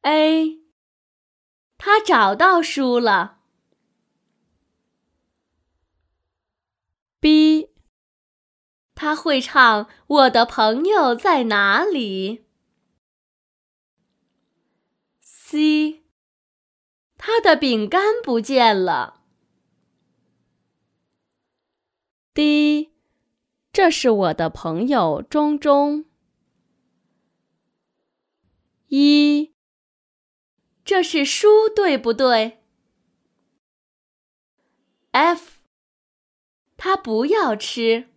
A， 他找到书了。B， 他会唱我的朋友在哪里。C， 他的饼干不见了。D， 这是我的朋友钟钟。E， 这是书对不对？ F， 他不要吃。